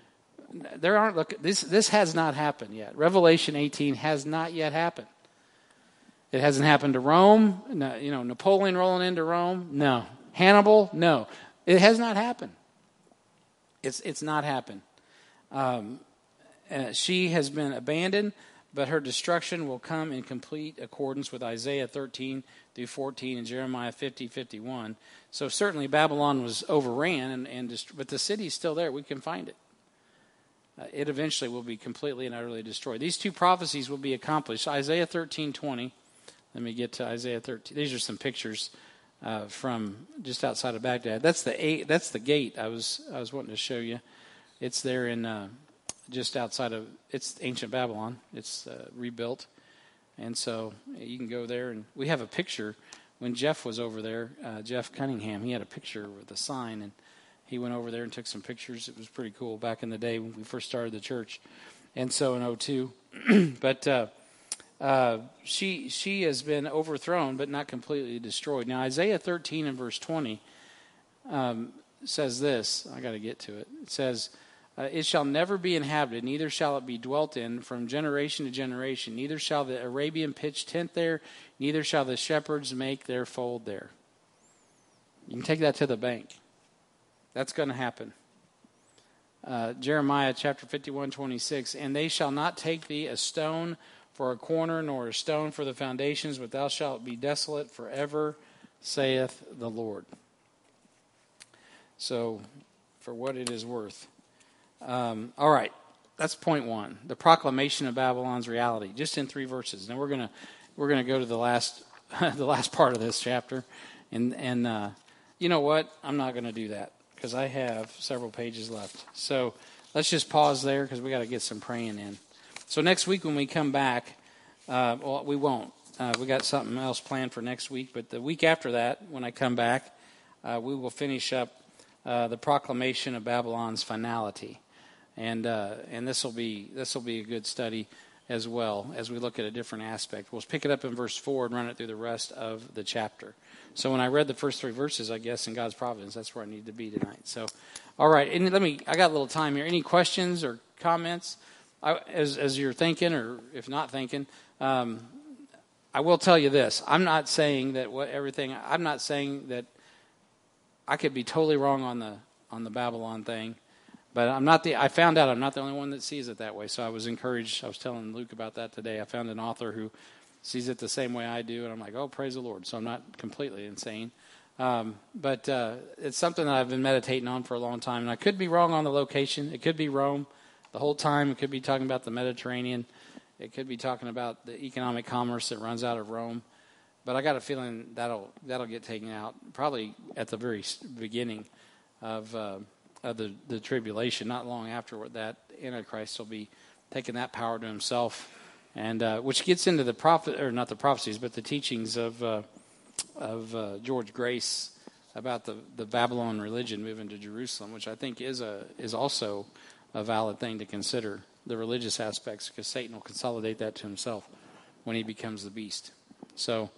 This has not happened yet. Revelation 18 has not yet happened. It hasn't happened to Rome. No, Napoleon rolling into Rome. No. Hannibal. No. It has not happened. It's not happened. She has been abandoned, but her destruction will come in complete accordance with Isaiah 13 through 14 and Jeremiah 50, 51. So certainly Babylon was overran, but the city's still there. We can find it. It eventually will be completely and utterly destroyed. These two prophecies will be accomplished. Isaiah 13:20. Let me get to Isaiah 13. These are some pictures from just outside of Baghdad. That's the gate I was wanting to show you. It's there in just outside of, it's ancient Babylon. It's rebuilt. And so you can go there. And we have a picture when Jeff was over there, Jeff Cunningham. He had a picture with a sign, and he went over there and took some pictures. It was pretty cool back in the day when we first started the church. And so in 2002. But she has been overthrown, but not completely destroyed. Now, Isaiah 13 and verse 20 says this. I got to get to it. It says, it shall never be inhabited, neither shall it be dwelt in from generation to generation. Neither shall the Arabian pitch tent there, neither shall the shepherds make their fold there. You can take that to the bank. That's going to happen. Jeremiah chapter 51:26, and they shall not take thee a stone for a corner, nor a stone for the foundations, but thou shalt be desolate forever, saith the Lord. So, for what it is worth. All right, that's point one. The proclamation of Babylon's reality, just in 3 verses. Now we're gonna go to the last the last part of this chapter, and you know what? I'm not going to do that because I have several pages left. So let's just pause there because we got to get some praying in. So next week when we come back, well, we won't. We got something else planned for next week, but the week after that, when I come back, we will finish up the proclamation of Babylon's finality. And this will be a good study as well as we look at a different aspect. We'll pick it up in verse 4 and run it through the rest of the chapter. So when I read the first 3 verses, I guess in God's providence, that's where I need to be tonight. So, all right, and I got a little time here. Any questions or comments as you're thinking, or if not thinking? I will tell you this: I'm not saying that I'm not saying that I could be totally wrong on the Babylon thing. But I found out I'm not the only one that sees it that way. So I was encouraged. I was telling Luke about that today. I found an author who sees it the same way I do. And I'm like, oh, praise the Lord. So I'm not completely insane. But it's something that I've been meditating on for a long time. And I could be wrong on the location. It could be Rome the whole time. It could be talking about the Mediterranean. It could be talking about the economic commerce that runs out of Rome. But I got a feeling that'll get taken out probably at the very beginning of the tribulation, not long after that. Antichrist will be taking that power to himself, and which gets into the not the prophecies, but the teachings of George Grace about the Babylon religion moving to Jerusalem, which I think is also a valid thing to consider, the religious aspects, because Satan will consolidate that to himself when he becomes the beast. So.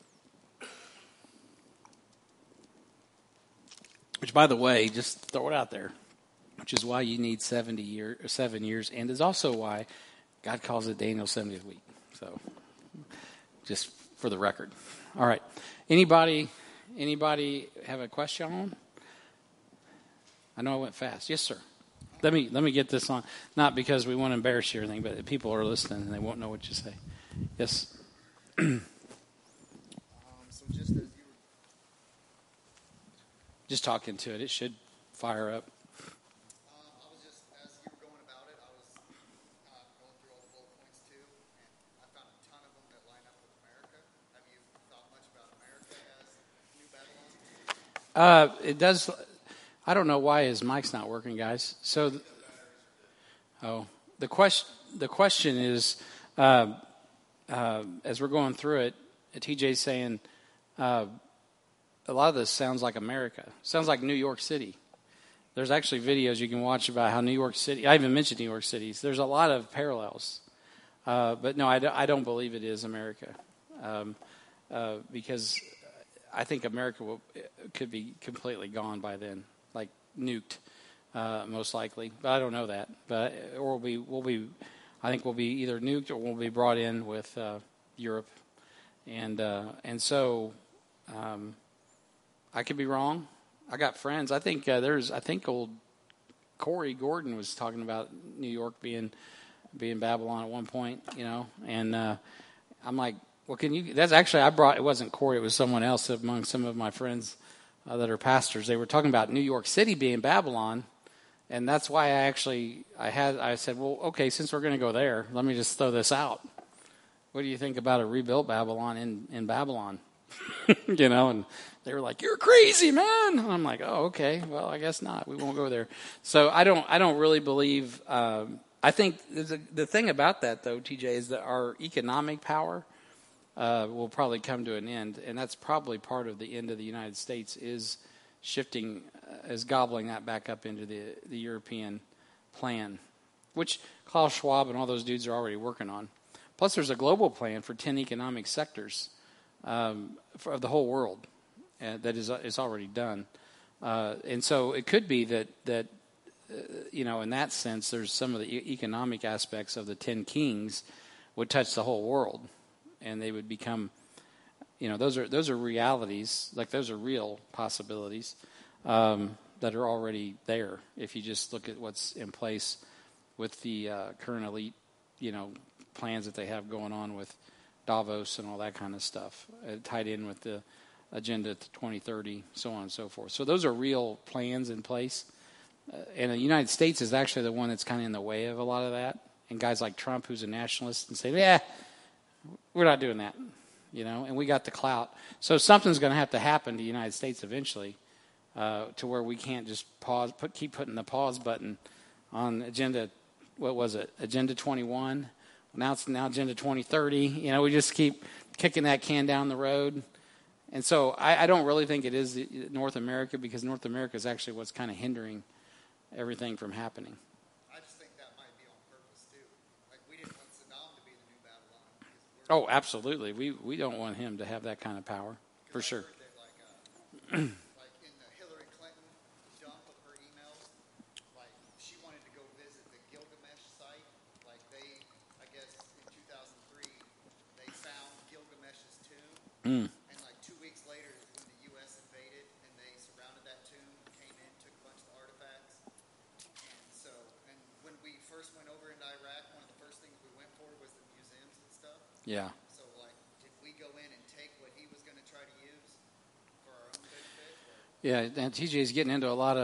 Which, by the way, just throw it out there, which is why you need 7 years, and is also why God calls it Daniel's 70th week. So, just for the record. All right. Anybody have a question? I know I went fast. Yes, sir. Let me get this on. Not because we want to embarrass you or anything, but people are listening and they won't know what you say. Yes. So just as just talking to it. It should fire up. I was just, as you were going about it, I was going through all the bullet points too, and I found a ton of them that line up with America. Have you thought much about America as New Babylon? It does. I don't know why his mic's not working, guys. So, the question is, as we're going through it, TJ's saying a lot of this sounds like America. Sounds like New York City. There's actually videos you can watch about how New York City. I even mentioned New York City. There's a lot of parallels, but no, I don't believe it is America, because I think America could be completely gone by then, like nuked, most likely. But I don't know that. But or we'll be. I think we'll be either nuked or we'll be brought in with Europe, and so I could be wrong. I got friends. I think old Corey Gordon was talking about New York being Babylon at one point, and I'm like, well, can you? That's actually it wasn't Corey, it was someone else among some of my friends that are pastors. They were talking about New York City being Babylon, and that's why I said, well, okay, since we're going to go there, let me just throw this out. What do you think about a rebuilt Babylon in Babylon? And they were like, "You're crazy, man." And I'm like, "Oh, okay. Well, I guess not. We won't go there." So I don't really believe. I think the thing about that, though, TJ, is that our economic power will probably come to an end, and that's probably part of the end of the United States is shifting, is gobbling that back up into the European plan, which Klaus Schwab and all those dudes are already working on. Plus, there's a global plan for 10 economic sectors for the whole world that is already done, and so it could be that in that sense, there's some of the economic aspects of the 10 kings would touch the whole world, and they would become, those are realities, like those are real possibilities that are already there. If you just look at what's in place with the current elite, plans that they have going on with Davos and all that kind of stuff, tied in with the agenda to 2030, so on and so forth. So those are real plans in place. And the United States is actually the one that's kind of in the way of a lot of that. And guys like Trump, who's a nationalist, and say, yeah, we're not doing that, and we got the clout. So something's going to have to happen to the United States eventually to where we can't just keep putting the pause button on agenda, what was it, Agenda 21? Now it's Agenda 2030. We just keep kicking that can down the road. And so I don't really think it is North America, because North America is actually what's kind of hindering everything from happening. I just think that might be on purpose too. Like, we didn't want Saddam to be the new Babylon. Oh, absolutely. We don't want him to have that kind of power, for sure. That, like in the Hillary Clinton dump of her emails, like she wanted to go visit the Gilgamesh site. Like I guess in 2003, they found Gilgamesh's tomb. And like 2 weeks later is when the U.S. invaded and they surrounded that tomb, came in, took a bunch of the artifacts. And when we first went over into Iraq, one of the first things we went for was the museums and stuff. Yeah. So like, did we go in and take what he was going to try to use for our own benefit? Yeah, and TJ's getting into a lot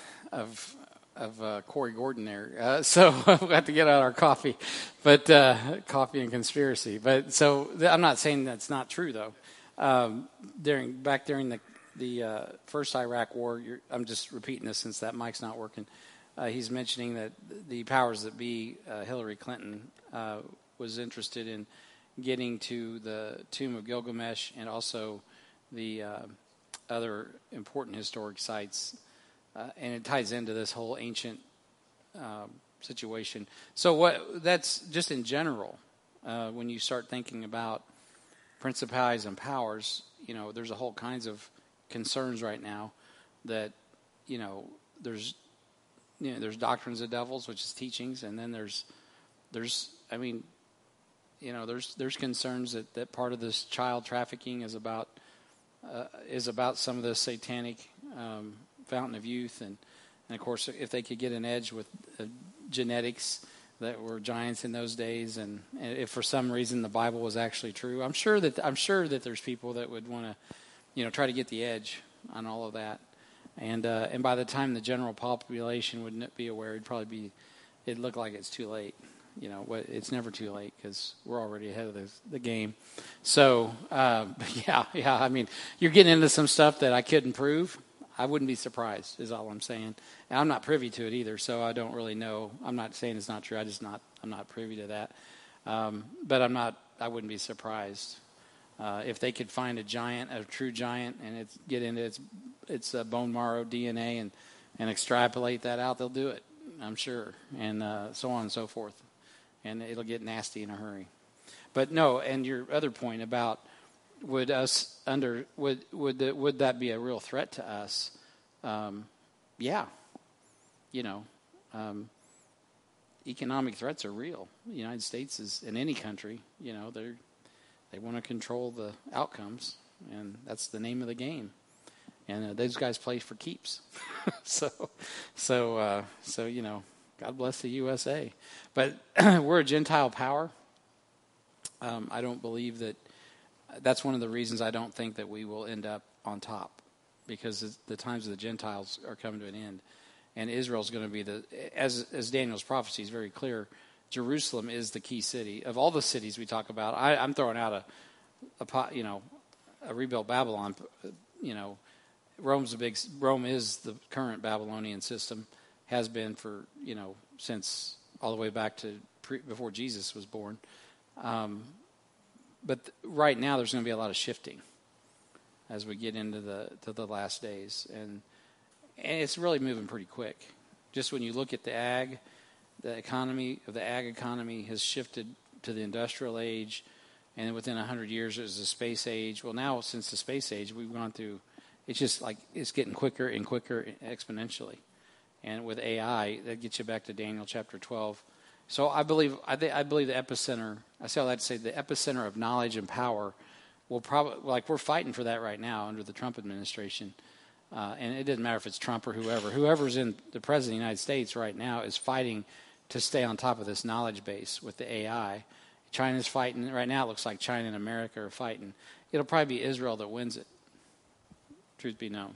of Corey Gordon there, so we'll have to get out our coffee, but coffee and conspiracy. But so I'm not saying that's not true though. During the first Iraq war, I'm just repeating this since that mic's not working. He's mentioning that the powers that be, Hillary Clinton, was interested in getting to the tomb of Gilgamesh and also the other important historic sites, and it ties into this whole ancient situation. So that's just in general. When you start thinking about principalities and powers, there's a whole kinds of concerns right now that there's doctrines of devils, which is teachings, and then there's concerns that part of this child trafficking is about some of the satanic fountain of youth, and of course if they could get an edge with genetics that were giants in those days, and if for some reason the Bible was actually true, I'm sure that there's people that would want to try to get the edge on all of that. And by the time the general population would be aware, it'd look like it's too late. It's never too late because we're already ahead of the game. So, yeah. I mean, you're getting into some stuff that I couldn't prove. I wouldn't be surprised, is all I'm saying. And I'm not privy to it either, so I don't really know. I'm not saying it's not true. I'm not privy to that. But I wouldn't be surprised if they could find a true giant, and get into its bone marrow DNA and extrapolate that out. They'll do it, I'm sure, and so on and so forth. And it'll get nasty in a hurry. But no, and your other point about would that be a real threat to us? Yeah. Economic threats are real. The United States is, in any country, they want to control the outcomes, and that's the name of the game. And those guys play for keeps. So God bless the USA. But we're a Gentile power. I don't believe that. That's one of the reasons I don't think that we will end up on top, because the times of the Gentiles are coming to an end. And Israel's going to be as Daniel's prophecy is very clear, Jerusalem is the key city. Of all the cities we talk about, I'm throwing out a rebuilt Babylon. Rome is the current Babylonian system, has been for, since all the way back to before Jesus was born. But right now there's going to be a lot of shifting as we get into the last days. And it's really moving pretty quick. Just when you look at the ag economy has shifted to the industrial age, and within 100 years it was the space age. Well, now since the space age, we've gone through. It's just like it's getting quicker and quicker exponentially, and with AI, that gets you back to Daniel chapter 12. So I believe the epicenter. I say all that to say the epicenter of knowledge and power will probably we're fighting for that right now under the Trump administration. And it doesn't matter if it's Trump or whoever's in the president of the United States right now is fighting to stay on top of this knowledge base with the AI. China's fighting right now. It looks like China and America are fighting. It'll probably be Israel that wins it. Truth be known,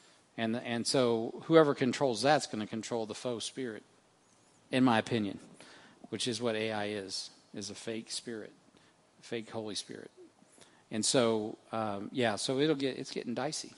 and so whoever controls that's going to control the faux spirit, in my opinion, which is what AI is a fake spirit, fake Holy Spirit, and so so it's getting dicey.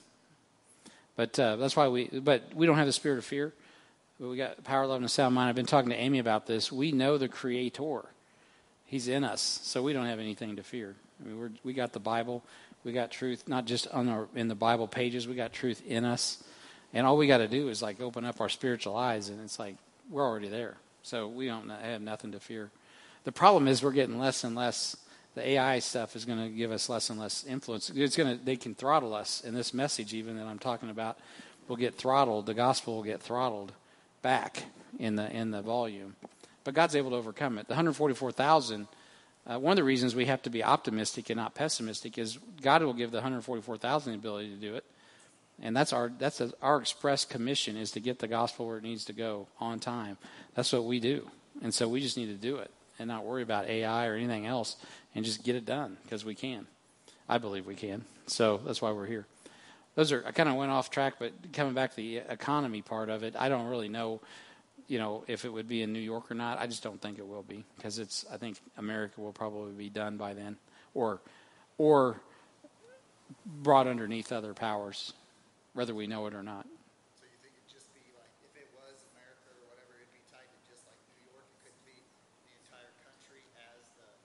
But that's why we don't have the spirit of fear. But we got power, love, and a sound mind. I've been talking to Amy about this. We know the Creator. He's in us, so we don't have anything to fear. I mean, we got the Bible. We got truth, not just in the Bible pages. We got truth in us. And all we got to do is open up our spiritual eyes, and it's we're already there. So we don't have nothing to fear. The problem is we're getting less and less. The AI stuff is going to give us less and less influence. They can throttle us, and this message even that I'm talking about will get throttled. The gospel will get throttled back in the volume. But God's able to overcome it. The 144,000. One of the reasons we have to be optimistic and not pessimistic is God will give the 144,000 the ability to do it, and that's our express commission is to get the gospel where it needs to go on time. That's what we do, and so we just need to do it and not worry about AI or anything else, and just get it done because we can. I believe we can. So that's why we're here. I kind of went off track, but coming back to the economy part of it, I don't really know, if it would be in New York or not. I just don't think it will be because I think America will probably be done by then or brought underneath other powers, whether we know it or not. So you think it'd just be if it was America or whatever, it'd be tied to just like New York? It couldn't be the entire country as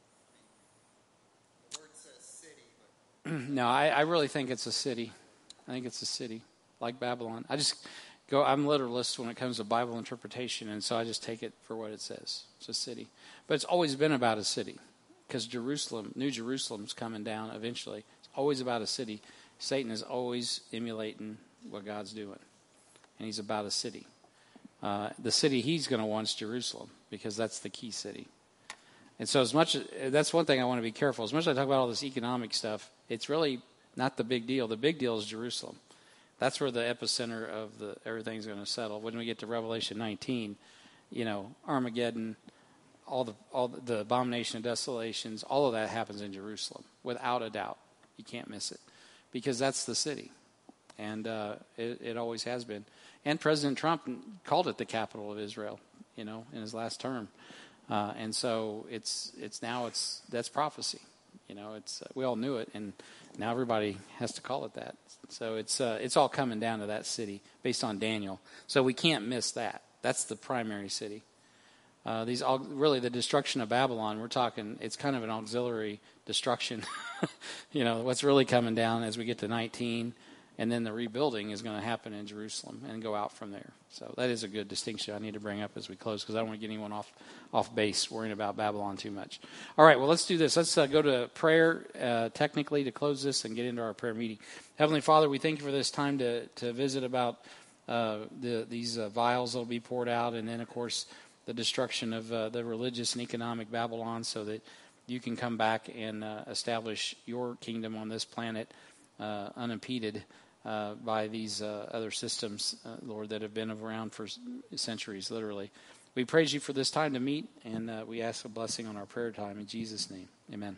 the word says city, but... No, I really think it's a city. I think it's a city, like Babylon. I'm literalist when it comes to Bible interpretation, and so I just take it for what it says. It's a city. But it's always been about a city, because New Jerusalem's coming down eventually. It's always about a city. Satan is always emulating what God's doing, and he's about a city. The city he's going to want is Jerusalem, because that's the key city. And so that's one thing I want to be careful. As much as I talk about all this economic stuff, it's really not the big deal. The big deal is Jerusalem. That's where the epicenter of everything's going to settle. When we get to Revelation 19, Armageddon, all the abomination of desolations, all of that happens in Jerusalem, without a doubt. You can't miss it, because that's the city, and it always has been. And President Trump called it the capital of Israel, in his last term. And so that's prophecy. We all knew it, and now everybody has to call it that. So it's all coming down to that city based on Daniel. So we can't miss that. That's the primary city. Really the destruction of Babylon. We're talking. It's kind of an auxiliary destruction. What's really coming down as we get to 19. And then the rebuilding is going to happen in Jerusalem and go out from there. So that is a good distinction I need to bring up as we close, because I don't want to get anyone off base worrying about Babylon too much. All right, well, let's do this. Let's go to prayer technically to close this and get into our prayer meeting. Heavenly Father, we thank you for this time to visit about these vials that will be poured out, and then, of course, the destruction of the religious and economic Babylon, so that you can come back and establish your kingdom on this planet unimpeded by these other systems, Lord, that have been around for centuries, literally. We praise you for this time to meet, and we ask a blessing on our prayer time. In Jesus' name, amen.